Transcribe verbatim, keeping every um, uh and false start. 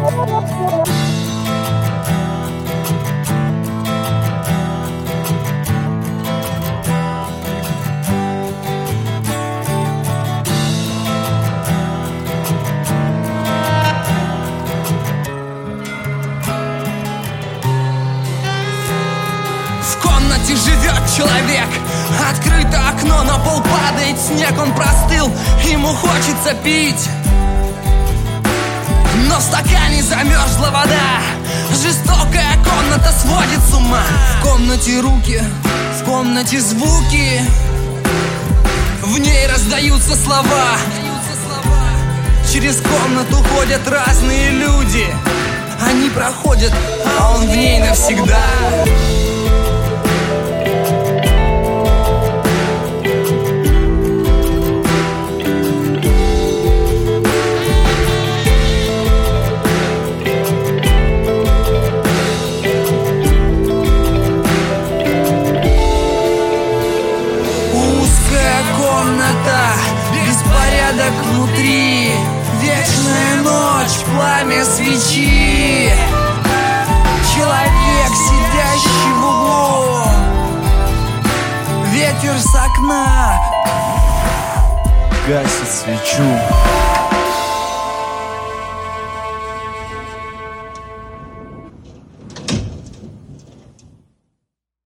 Живет человек, открыто окно, на пол падает снег, он простыл, ему хочется пить. Но в стакане замерзла вода, жестокая комната сводит с ума. В комнате руки, в комнате звуки, в ней раздаются слова. Через комнату ходят разные люди, они проходят, а он в ней навсегда. Беспорядок внутри, вечная ночь, пламя свечи. Человек, сидящий в углу, ветер с окна гасит свечу.